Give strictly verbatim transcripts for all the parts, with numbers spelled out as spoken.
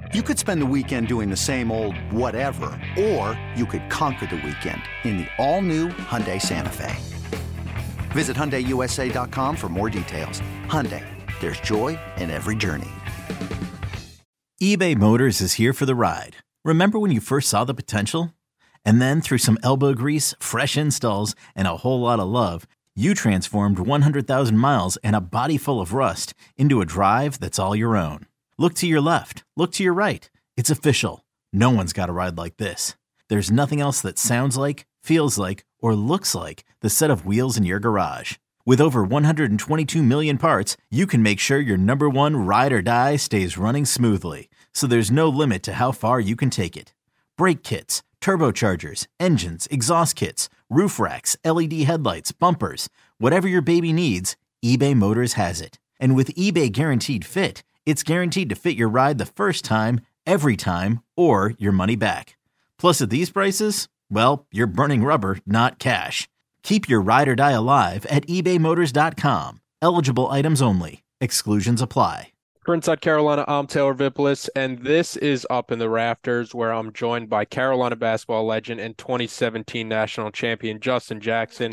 You could spend the weekend doing the same old whatever, or you could conquer the weekend in the all-new Hyundai Santa Fe. Visit Hyundai U S A dot com for more details. Hyundai, there's joy in every journey. eBay Motors is here for the ride. Remember when you first saw the potential? And then through some elbow grease, fresh installs, and a whole lot of love, you transformed one hundred thousand miles and a body full of rust into a drive that's all your own. Look to your left. Look to your right. It's official. No one's got a ride like this. There's nothing else that sounds like, feels like, or looks like the set of wheels in your garage. With over one hundred twenty-two million parts, you can make sure your number one ride or die stays running smoothly. So there's no limit to how far you can take it. Brake kits, turbochargers, engines, exhaust kits, roof racks, L E D headlights, bumpers, whatever your baby needs, eBay Motors has it. And with eBay Guaranteed Fit, it's guaranteed to fit your ride the first time, every time, or your money back. Plus, at these prices, well, you're burning rubber, not cash. Keep your ride or die alive at ebay motors dot com. Eligible items only. Exclusions apply. For Inside Carolina, I'm Taylor Vippolis, and this is Up in the Rafters, where I'm joined by Carolina basketball legend and twenty seventeen national champion Justin Jackson.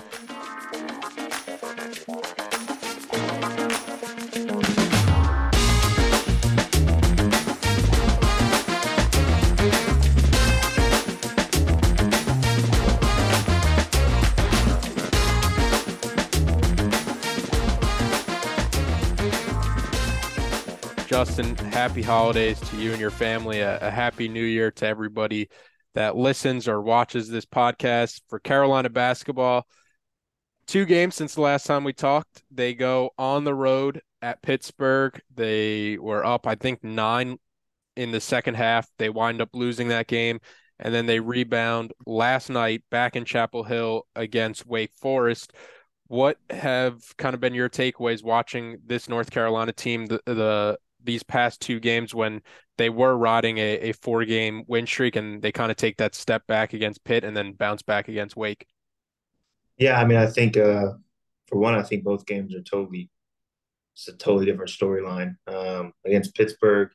Justin, happy holidays to you and your family. A, a happy new year to everybody that listens or watches this podcast. For Carolina basketball, two games since the last time we talked. They go on the road at Pittsburgh. They were up, I think, nine in the second half. They wind up losing that game, and then they rebound last night back in Chapel Hill against Wake Forest. What have kind of been your takeaways watching this North Carolina team, the, the these past two games when they were riding a, a four-game win streak, and they kind of take that step back against Pitt and then bounce back against Wake? Yeah, I mean, I think uh, for one, I think both games are totally it's a totally different storyline. Um, against Pittsburgh,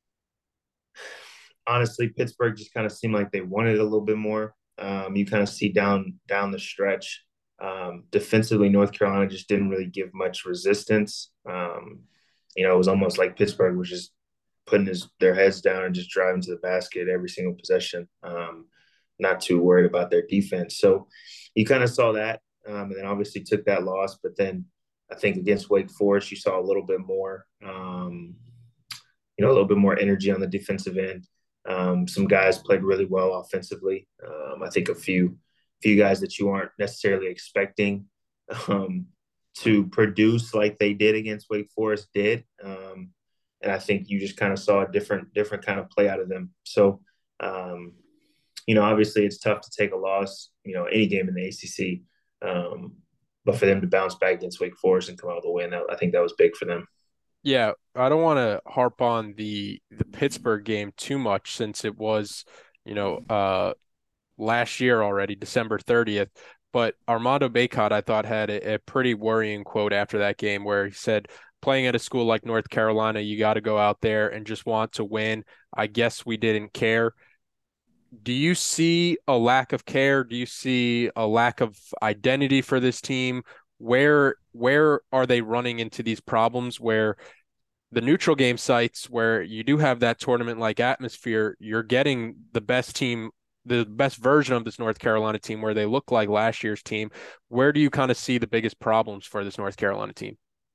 honestly, Pittsburgh just kind of seemed like they wanted it a little bit more. Um, you kind of see down down the stretch. Um, defensively, North Carolina just didn't really give much resistance. Um, you know, it was almost like Pittsburgh was just putting his, their heads down and just driving to the basket every single possession, um, not too worried about their defense. So you kind of saw that, um, and then obviously took that loss. But then I think against Wake Forest, you saw a little bit more, um, you know, a little bit more energy on the defensive end. Um, some guys played really well offensively. Um, I think a few few guys that you aren't necessarily expecting um, to produce like they did against Wake Forest did. Um, and I think you just kind of saw a different, different kind of play out of them. So, um, you know, obviously it's tough to take a loss, you know, any game in the A C C. Um, but for them to bounce back against Wake Forest and come out with a win, that, I think that was big for them. Yeah, I don't want to harp on the the Pittsburgh game too much since it was, you know, uh, last year already, December thirtieth. But Armando Bacot, I thought, had a, a pretty worrying quote after that game where he said, playing at a school like North Carolina, you got to go out there and just want to win. I guess we didn't care. Do you see a lack of care? Do you see a lack of identity for this team? Where where are they running into these problems where the neutral game sites, where you do have that tournament-like atmosphere, you're getting the best team, the best version of this North Carolina team where they look like last year's team? Where do you kind of see the biggest problems for this North Carolina team?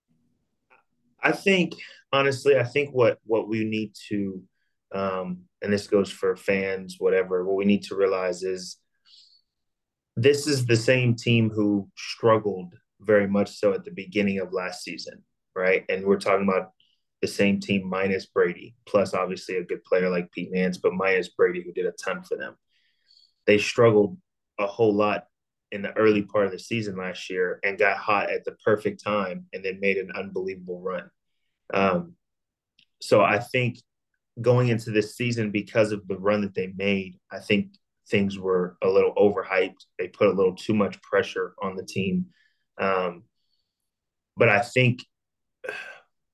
I think, honestly, I think what what we need to, um, and this goes for fans, whatever, what we need to realize is this is the same team who struggled very much so at the beginning of last season, right? And we're talking about the same team minus Brady, plus obviously a good player like Pete Nance, but minus Brady, who did a ton for them. They struggled a whole lot in the early part of the season last year and got hot at the perfect time and then made an unbelievable run. Um, so I think going into this season, because of the run that they made, I think things were a little overhyped. They put a little too much pressure on the team. Um, but I think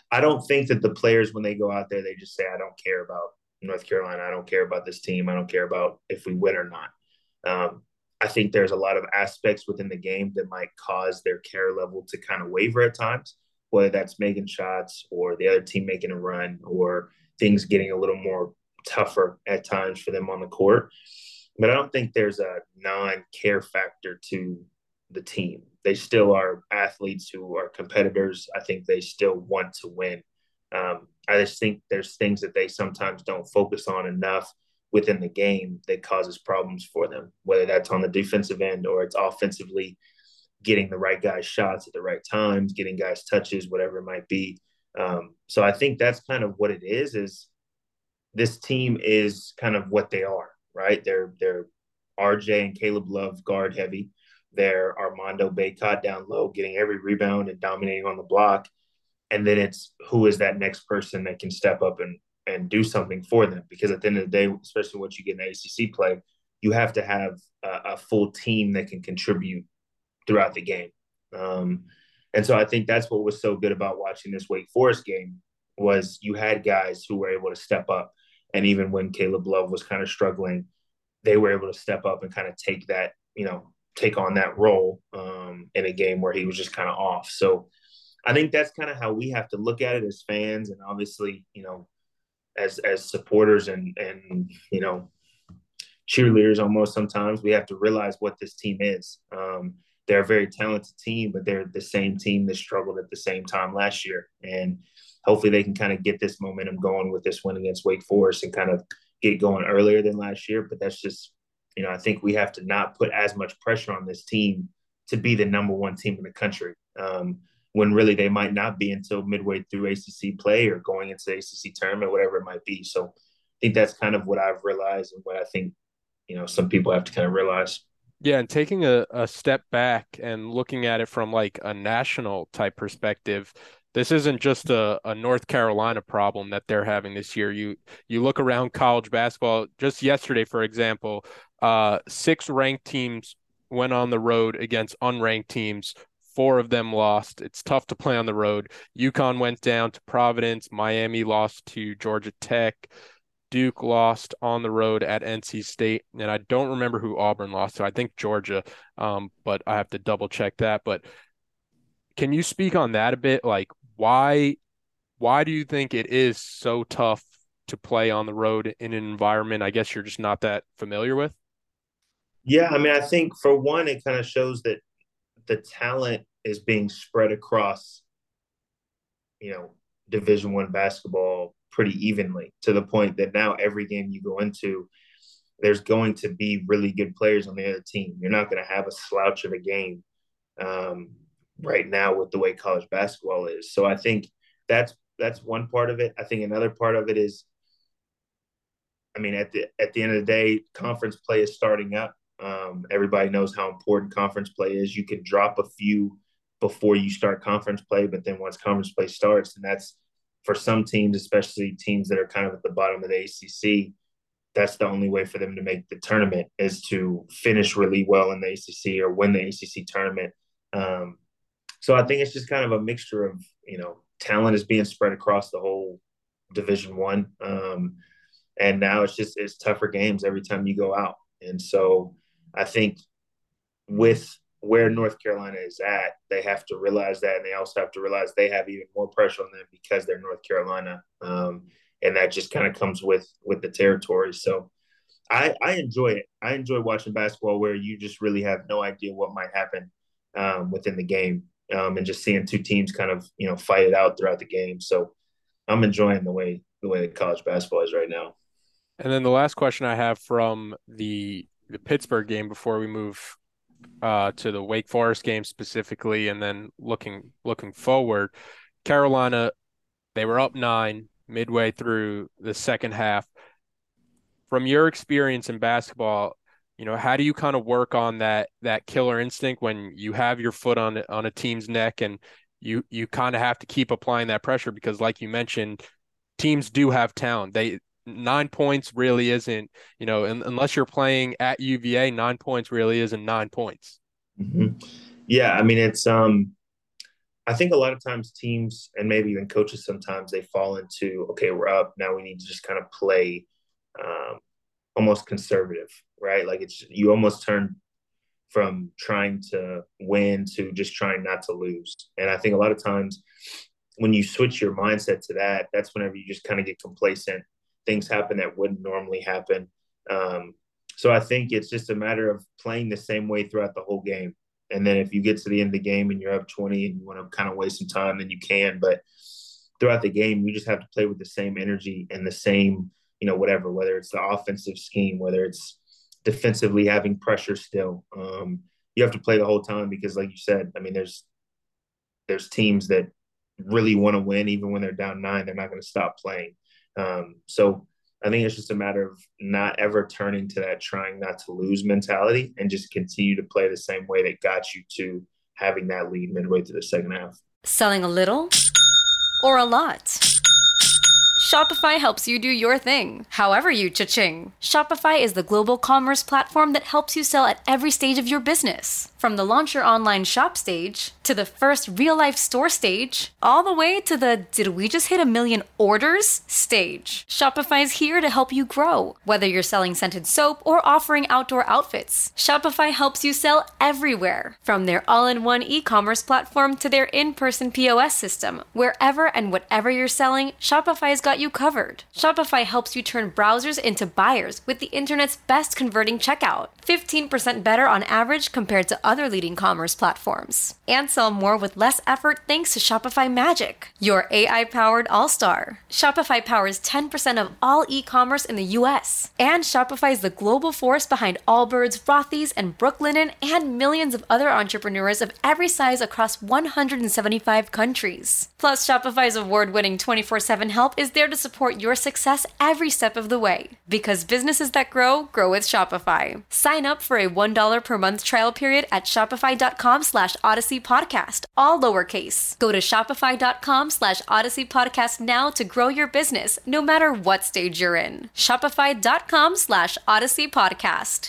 I don't think that the players, when they go out there, they just say, I don't care about North Carolina. I don't care about this team. I don't care about if we win or not. Um, I think there's a lot of aspects within the game that might cause their care level to kind of waver at times, whether that's making shots or the other team making a run or things getting a little more tougher at times for them on the court. But I don't think there's a non-care factor to the team. They still are athletes who are competitors. I think they still want to win. Um, I just think there's things that they sometimes don't focus on enough within the game that causes problems for them, whether that's on the defensive end or it's offensively getting the right guys shots at the right times, getting guys touches, whatever it might be. Um, so I think that's kind of what it is, is this team is kind of what they are, right? They're, they're R J and Caleb Love guard heavy. They're Armando Bacot down low, getting every rebound and dominating on the block. And then it's who is that next person that can step up and and do something for them? Because at the end of the day, especially once you get in A C C play, you have to have a, a full team that can contribute throughout the game. Um, and so I think that's what was so good about watching this Wake Forest game was you had guys who were able to step up. And even when Caleb Love was kind of struggling, they were able to step up and kind of take that, you know, take on that role um, in a game where he was just kind of off. So I think that's kind of how we have to look at it as fans, and obviously, you know, as as supporters and and you know, cheerleaders almost. Sometimes we have to realize what this team is. Um, they're a very talented team, but they're the same team that struggled at the same time last year, and hopefully they can kind of get this momentum going with this win against Wake Forest and kind of get going earlier than last year. But that's just, you know, I think we have to not put as much pressure on this team to be the number one team in the country. Um, when really they might not be until midway through A C C play or going into the A C C tournament, whatever it might be. So I think that's kind of what I've realized and what I think, you know, some people have to kind of realize. Yeah, and taking a, a step back and looking at it from like a national type perspective, this isn't just a, a North Carolina problem that they're having this year. You you look around college basketball, just yesterday, for example, uh, six ranked teams went on the road against unranked teams. Four of them lost. It's tough to play on the road. UConn went down to Providence. Miami lost to Georgia Tech. Duke lost on the road at N C State, and I don't remember who Auburn lost to. I think Georgia, um, but I have to double check that. But can you speak on that a bit? Like, why why do you think it is so tough to play on the road in an environment I guess you're just not that familiar with? Yeah, I mean, I think for one, it kind of shows that the talent is being spread across, you know, Division One basketball pretty evenly, to the point that now every game you go into, there's going to be really good players on the other team. You're not going to have a slouch of a game um, right now with the way college basketball is. So I think that's that's one part of it. I think another part of it is, I mean, at the at the end of the day, conference play is starting up. Um, everybody knows how important conference play is. You can drop a few before you start conference play, but then once conference play starts, and that's for some teams, especially teams that are kind of at the bottom of the A C C, that's the only way for them to make the tournament is to finish really well in the A C C or win the A C C tournament. Um, so I think it's just kind of a mixture of, you know, talent is being spread across the whole Division One, um, and now it's just it's tougher games every time you go out, and so I think with where North Carolina is at, they have to realize that, and they also have to realize they have even more pressure on them because they're North Carolina, um, and that just kind of comes with with the territory. So I, I enjoy it. I enjoy watching basketball where you just really have no idea what might happen um, within the game, um, and just seeing two teams kind of, you know, fight it out throughout the game. So I'm enjoying the way the way that college basketball is right now. And then the last question I have from the the Pittsburgh game before we move uh, to the Wake Forest game specifically, and then looking looking forward, Carolina, they were up nine midway through the second half. From your experience in basketball, you know, how do you kind of work on that that killer instinct when you have your foot on on a team's neck and you you kind of have to keep applying that pressure because, like you mentioned, teams do have talent. They nine points really isn't, you know, un, unless you're playing at U V A, nine points really isn't nine points. Mm-hmm. Yeah, I mean it's um I think a lot of times teams and maybe even coaches sometimes they fall into, okay, we're up. Now we need to just kind of play um, almost conservative, right? Like it's you almost turn from trying to win to just trying not to lose. And I think a lot of times when you switch your mindset to that, that's whenever you just kind of get complacent. Things happen that wouldn't normally happen. Um, so I think it's just a matter of playing the same way throughout the whole game. And then if you get to the end of the game and you're up twenty and you want to kind of waste some time, then you can. But throughout the game, you just have to play with the same energy and the same, you know, whatever, whether it's the offensive scheme, whether it's defensively having pressure still. Um, you have to play the whole time because, like you said, I mean, there's there's teams that really want to win even when they're down nine. They're not going to stop playing. Um, so I think it's just a matter of not ever turning to that trying not to lose mentality and just continue to play the same way that got you to having that lead midway through the second half. Selling a little or a lot? Shopify helps you do your thing, however you cha-ching. Shopify is the global commerce platform that helps you sell at every stage of your business. From the launch your online shop stage, to the first real-life store stage, all the way to the did we just hit a million orders stage. Shopify's here to help you grow. Whether you're selling scented soap or offering outdoor outfits, Shopify helps you sell everywhere. From their all-in-one e-commerce platform to their in-person P O S system, wherever and whatever you're selling, Shopify's got you covered. Shopify helps you turn browsers into buyers with the internet's best converting checkout. fifteen percent better on average compared to other leading commerce platforms. And sell more with less effort thanks to Shopify Magic, your A I-powered all-star. Shopify powers ten percent of all e-commerce in the U S. And Shopify is the global force behind Allbirds, Rothy's, and Brooklinen, and millions of other entrepreneurs of every size across one hundred seventy-five countries. Plus, Shopify's award-winning twenty-four seven help is there to support your success every step of the way. Because businesses that grow, grow with Shopify. Sign up for a one dollar per month trial period at shopify.com slash Odyssey Podcast, all lowercase. Go to shopify.com slash Odyssey Podcast now to grow your business, no matter what stage you're in. Shopify.com slash Odyssey Podcast.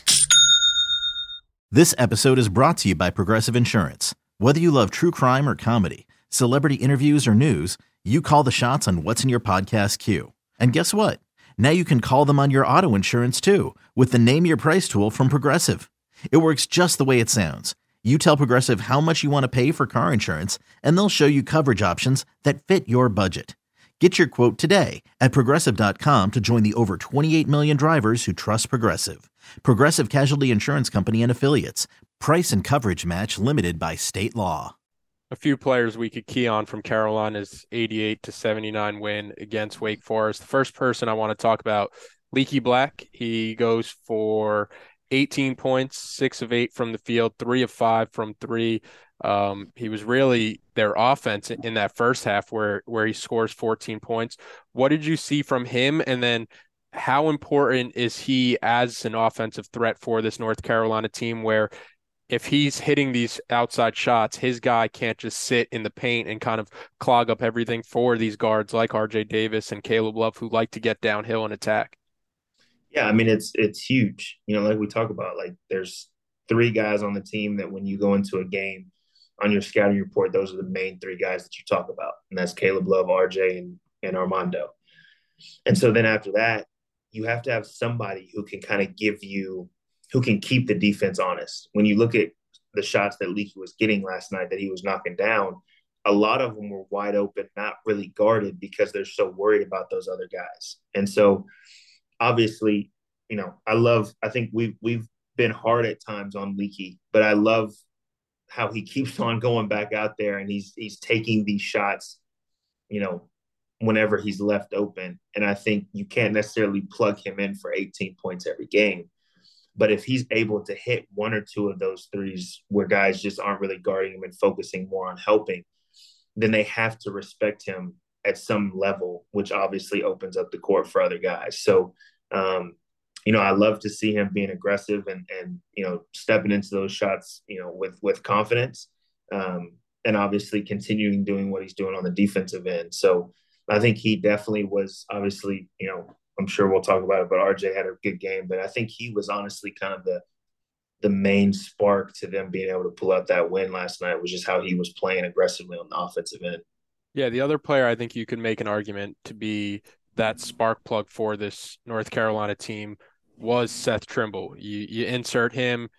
This episode is brought to you by Progressive Insurance. Whether you love true crime or comedy, celebrity interviews or news, you call the shots on what's in your podcast queue. And guess what? Now you can call them on your auto insurance too with the Name Your Price tool from Progressive. It works just the way it sounds. You tell Progressive how much you want to pay for car insurance, and they'll show you coverage options that fit your budget. Get your quote today at progressive dot com to join the over twenty-eight million drivers who trust Progressive. Progressive Casualty Insurance Company and Affiliates. Price and coverage match limited by state law. A few players we could key on from Carolina's eighty-eight to seventy-nine win against Wake Forest. The first person I want to talk about, Leaky Black. He goes for eighteen points, six of eight from the field, three of five from three. Um, he was really their offense in that first half where, where he scores fourteen points. What did you see from him? And then how important is he as an offensive threat for this North Carolina team where if he's hitting these outside shots, his guy can't just sit in the paint and kind of clog up everything for these guards like R J Davis and Caleb Love who like to get downhill and attack? Yeah, I mean, it's it's huge. You know, like we talk about, like there's three guys on the team that when you go into a game on your scouting report, those are the main three guys that you talk about. And that's Caleb Love, R J, and, and Armando. And so then after that, you have to have somebody who can kind of give you who can keep the defense honest. When you look at the shots that Leaky was getting last night that he was knocking down, a lot of them were wide open, not really guarded because they're so worried about those other guys. And so obviously, you know, I love, I think we've, we've been hard at times on Leaky, but I love how he keeps on going back out there and he's, he's taking these shots, you know, whenever he's left open. And I think you can't necessarily plug him in for eighteen points every game. But if he's able to hit one or two of those threes where guys just aren't really guarding him and focusing more on helping, then they have to respect him at some level, which obviously opens up the court for other guys. So, um, you know, I love to see him being aggressive and, and, you know, stepping into those shots, you know, with, with confidence um, and obviously continuing doing what he's doing on the defensive end. So I think he definitely was obviously, you know, I'm sure we'll talk about it, but R J had a good game. But I think he was honestly kind of the the main spark to them being able to pull out that win last night was just how he was playing aggressively on the offensive end. Yeah, the other player I think you could make an argument to be that spark plug for this North Carolina team was Seth Trimble. You you insert him,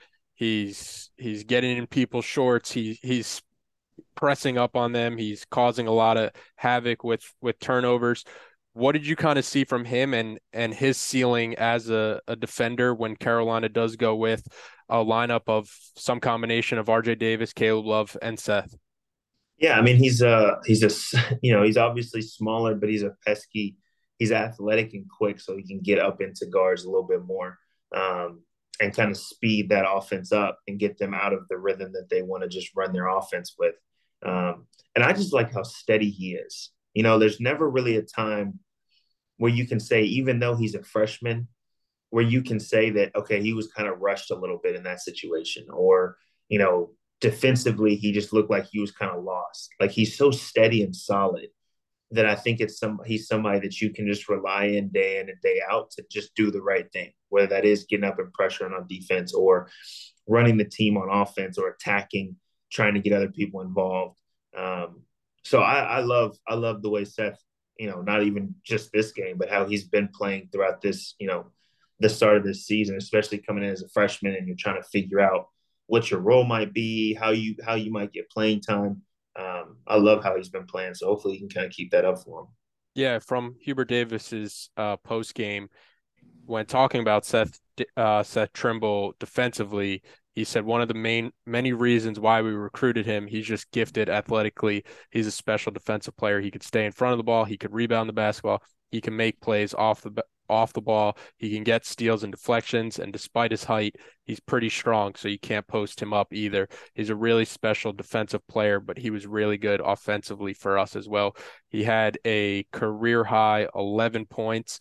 he's he's getting in people's shorts, he he's pressing up on them, he's causing a lot of havoc with with turnovers. What did you kind of see from him and and his ceiling as a, a defender when Carolina does go with a lineup of some combination of R J Davis, Caleb Love, and Seth? Yeah, I mean he's a he's a you know he's obviously smaller, but he's a pesky. He's athletic and quick, so he can get up into guards a little bit more um, and kind of speed that offense up and get them out of the rhythm that they want to just run their offense with. Um, and I just like how steady he is. You know, there's never really a time where you can say, even though he's a freshman, where you can say that, okay, he was kind of rushed a little bit in that situation, or, you know, defensively, he just looked like he was kind of lost. Like he's so steady and solid that I think it's some he's somebody that you can just rely in day in and day out to just do the right thing, whether that is getting up and pressuring on defense or running the team on offense or attacking, trying to get other people involved. Um, so I, I love I love the way Seth, you know, not even just this game, but how he's been playing throughout this, you know, the start of this season, especially coming in as a freshman and you're trying to figure out what your role might be, how you how you might get playing time. Um, I love how he's been playing, so hopefully he can kind of keep that up for him. Yeah, from Hubert Davis's uh, post game, when talking about Seth uh, Seth Trimble defensively, he said one of the main many reasons why we recruited him, he's just gifted athletically. He's a special defensive player. He could stay in front of the ball. He could rebound the basketball. He can make plays off the off the ball. He can get steals and deflections. And despite his height, he's pretty strong, so you can't post him up either. He's a really special defensive player, but he was really good offensively for us as well. He had a career high eleven points.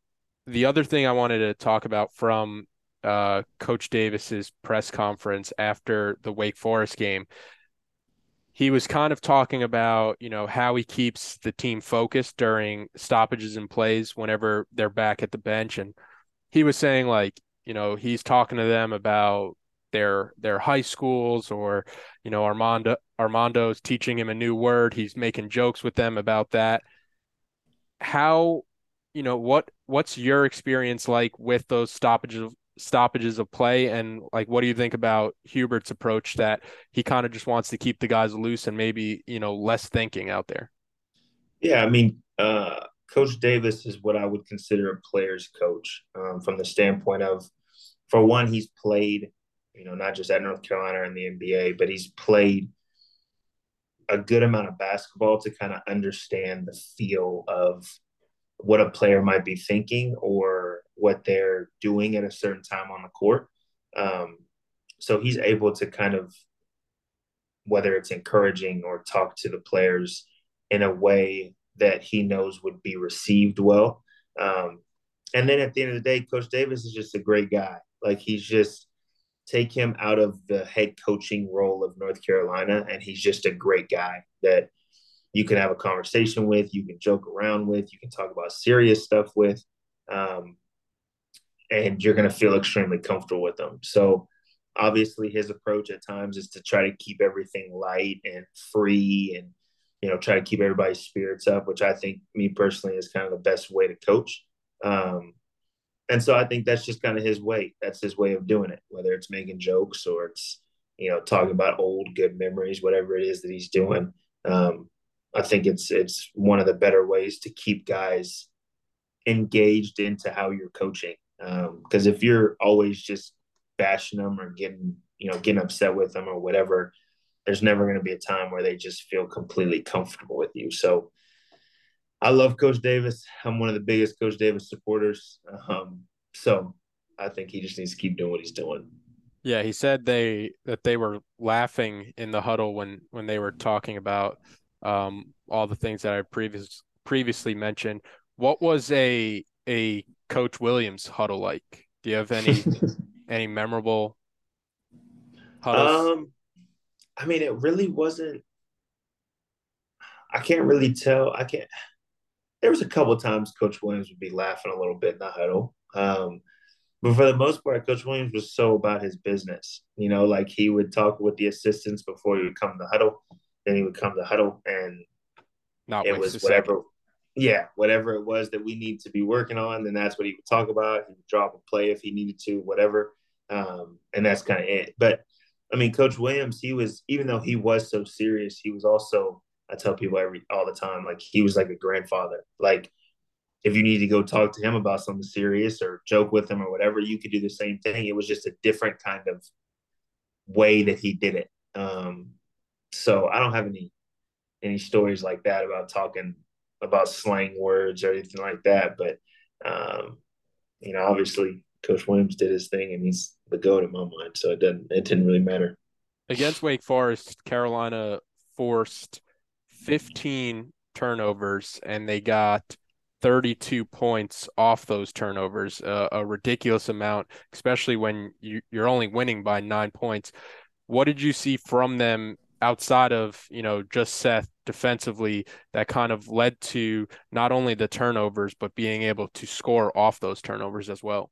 The other thing I wanted to talk about from uh, Coach Davis's press conference after the Wake Forest game, he was kind of talking about, you know, how he keeps the team focused during stoppages and plays whenever they're back at the bench. And he was saying, like, you know, he's talking to them about their their high schools, or, you know, Armando Armando's teaching him a new word. He's making jokes with them about that. How, you know, what what's your experience like with those stoppages of stoppages of play, and like what do you think about Hubert's approach that he kind of just wants to keep the guys loose and maybe, you know, less thinking out there? Yeah, I mean, uh, Coach Davis is what I would consider a player's coach um, from the standpoint of, for one, he's played, you know, not just at North Carolina or in the N B A, but he's played a good amount of basketball to kind of understand the feel of what a player might be thinking or what they're doing at a certain time on the court. Um, so he's able to kind of, whether it's encouraging or talk to the players in a way that he knows would be received well. Um, and then at the end of the day, Coach Davis is just a great guy. Like he's just, take him out of the head coaching role of North Carolina, and he's just a great guy that you can have a conversation with, you can joke around with, you can talk about serious stuff with, um, and you're going to feel extremely comfortable with them. So obviously his approach at times is to try to keep everything light and free and, you know, try to keep everybody's spirits up, which I think, me personally, is kind of the best way to coach. Um, and so I think that's just kind of his way. That's his way of doing it, whether it's making jokes or it's, you know, talking about old good memories, whatever it is that he's doing. Um, I think it's it's one of the better ways to keep guys engaged into how you're coaching. Because um, if you're always just bashing them or getting, you know, getting upset with them or whatever, there's never going to be a time where they just feel completely comfortable with you. So I love Coach Davis. I'm one of the biggest Coach Davis supporters. Um, so I think he just needs to keep doing what he's doing. Yeah, he said they that they were laughing in the huddle when when they were talking about um, all the things that I previous previously mentioned. What was a a Coach Williams huddle like? Do you have any any memorable huddles? Um, I mean, it really wasn't. I can't really tell. I can't. There was a couple of times Coach Williams would be laughing a little bit in the huddle. Um, But for the most part, Coach Williams was so about his business. You know, like he would talk with the assistants before he would come to huddle. Then he would come to huddle, and Not it waste was a second. whatever, yeah, whatever it was that we need to be working on. Then that's what he would talk about. He would drop a play if he needed to, whatever. Um, and that's kind of it. But I mean, Coach Williams, he was, even though he was so serious, he was also, I tell people every all the time, like he was like a grandfather. Like if you need to go talk to him about something serious or joke with him or whatever, you could do the same thing. It was just a different kind of way that he did it. Um, so I don't have any any stories like that about talking about slang words or anything like that. But um, you know, obviously Coach Williams did his thing and he's the GOAT in my mind. So it didn't it didn't really matter. Against Wake Forest, Carolina forced fifteen turnovers and they got thirty-two points off those turnovers, uh, a ridiculous amount, especially when you, you're only winning by nine points. What did you see from them outside of, you know, just Seth defensively that kind of led to not only the turnovers, but being able to score off those turnovers as well?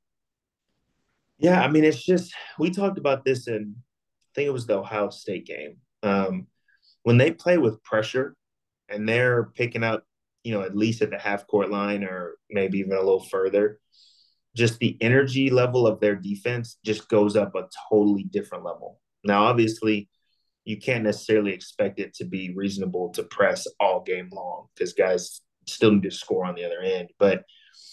Yeah, I mean, it's just we talked about this in I think it was the Ohio State game. Um, when they play with pressure and they're picking up, you know, at least at the half court line or maybe even a little further, just the energy level of their defense just goes up a totally different level. Now, obviously, you can't necessarily expect it to be reasonable to press all game long because guys still need to score on the other end. But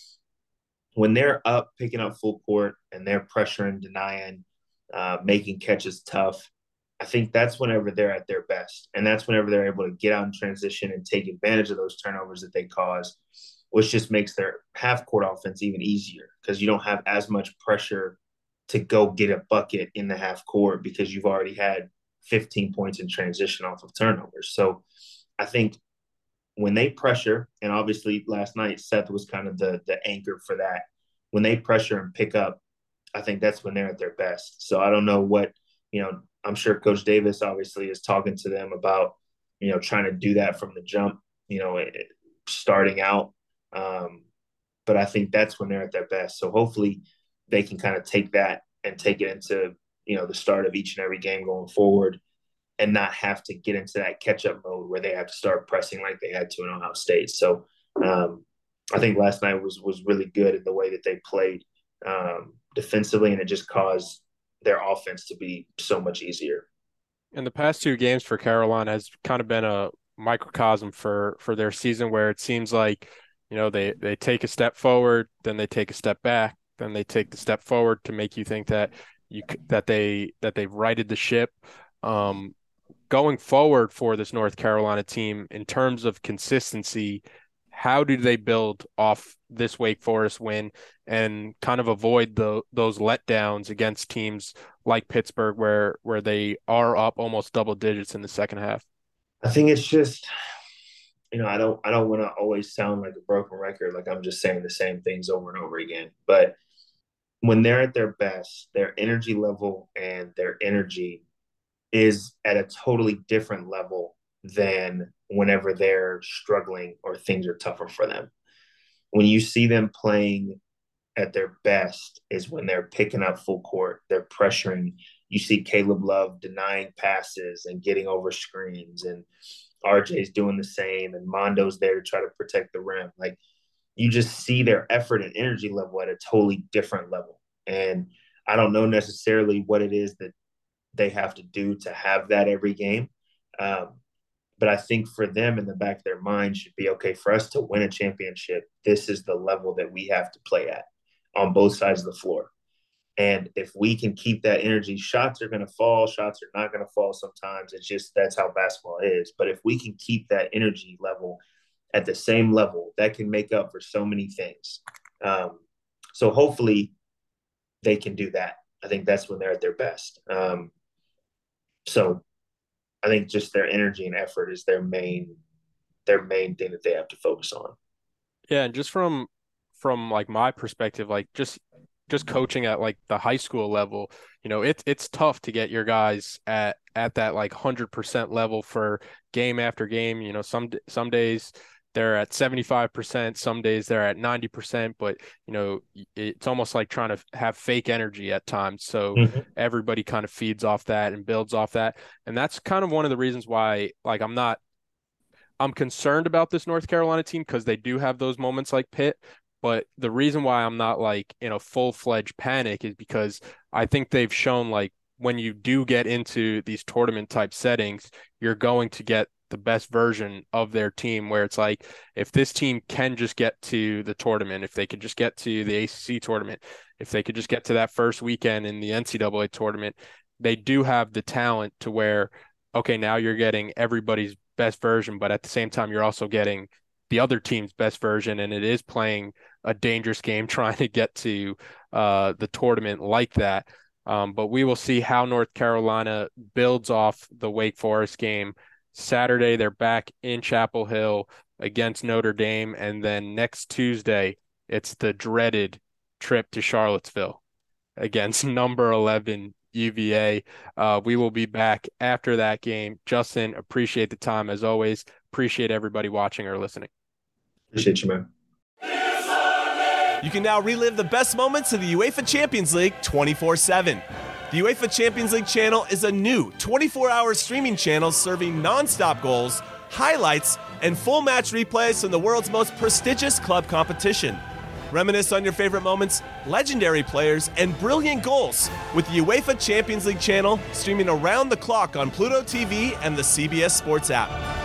when they're up, picking up full court, and they're pressuring, denying, uh, making catches tough, I think that's whenever they're at their best. And that's whenever they're able to get out in transition and take advantage of those turnovers that they cause, which just makes their half court offense even easier because you don't have as much pressure to go get a bucket in the half court because you've already had fifteen points in transition off of turnovers. So I think when they pressure, and obviously last night Seth was kind of the the anchor for that. When they pressure and pick up, I think that's when they're at their best. So I don't know what, you know, I'm sure Coach Davis obviously is talking to them about, you know, trying to do that from the jump, you know, starting out. Um, but I think that's when they're at their best. So hopefully they can kind of take that and take it into, you know, the start of each and every game going forward and not have to get into that catch up mode where they have to start pressing like they had to in Ohio State. So um, I think last night was was really good in the way that they played um, defensively, and it just caused their offense to be so much easier. And the past two games for Carolina has kind of been a microcosm for for their season where it seems like, you know, they they take a step forward, then they take a step back, then they take the step forward to make you think that you that they that they've righted the ship. Um, Going forward for this North Carolina team in terms of consistency, how do they build off this Wake Forest win and kind of avoid the those letdowns against teams like Pittsburgh where where they are up almost double digits in the second half? I think it's just, you know, I don't I don't want to always sound like a broken record, like I'm just saying the same things over and over again. But when they're at their best, their energy level and their energy is at a totally different level than whenever they're struggling or things are tougher for them. When you see them playing at their best is when they're picking up full court, they're pressuring. You see Caleb Love denying passes and getting over screens, and R J's doing the same, and Mondo's there to try to protect the rim. Like you just see their effort and energy level at a totally different level. And I don't know necessarily what it is that they have to do to have that every game. Um, but I think for them in the back of their mind should be okay for us to win a championship. This is the level that we have to play at on both sides of the floor. And if we can keep that energy, shots are going to fall, shots are not going to fall sometimes. It's just that's how basketball is. But if we can keep that energy level at the same level, that can make up for so many things. Um, so hopefully they can do that. I think that's when they're at their best. Um, so I think just their energy and effort is their main their main thing that they have to focus on. Yeah, and just from from like my perspective, like just just coaching at like the high school level, you know, it's it's tough to get your guys at at that like one hundred percent level for game after game. You know, some some days they're at seventy-five percent. Some days they're at ninety percent, but you know, it's almost like trying to have fake energy at times. So mm-hmm. everybody kind of feeds off that and builds off that. And that's kind of one of the reasons why, like, I'm not, I'm concerned about this North Carolina team because they do have those moments like Pitt. But the reason why I'm not like in a full-fledged panic is because I think they've shown, like, when you do get into these tournament type settings, you're going to get the best version of their team, where it's like, if this team can just get to the tournament, if they could just get to the A C C tournament, if they could just get to that first weekend in the N C double A tournament, they do have the talent to where, okay, now you're getting everybody's best version, but at the same time, you're also getting the other team's best version, and it is playing a dangerous game trying to get to uh, the tournament like that. Um, but we will see how North Carolina builds off the Wake Forest game. Saturday, they're back in Chapel Hill against Notre Dame. And then next Tuesday, it's the dreaded trip to Charlottesville against number eleven U V A. Uh, we will be back after that game. Justin, appreciate the time as always. Appreciate everybody watching or listening. Appreciate you, man. You can now relive the best moments of the UEFA Champions League twenty-four seven. The UEFA Champions League channel is a new twenty-four hour streaming channel serving non-stop goals, highlights, and full match replays from the world's most prestigious club competition. Reminisce on your favorite moments, legendary players, and brilliant goals with the UEFA Champions League channel streaming around the clock on Pluto T V and the C B S Sports app.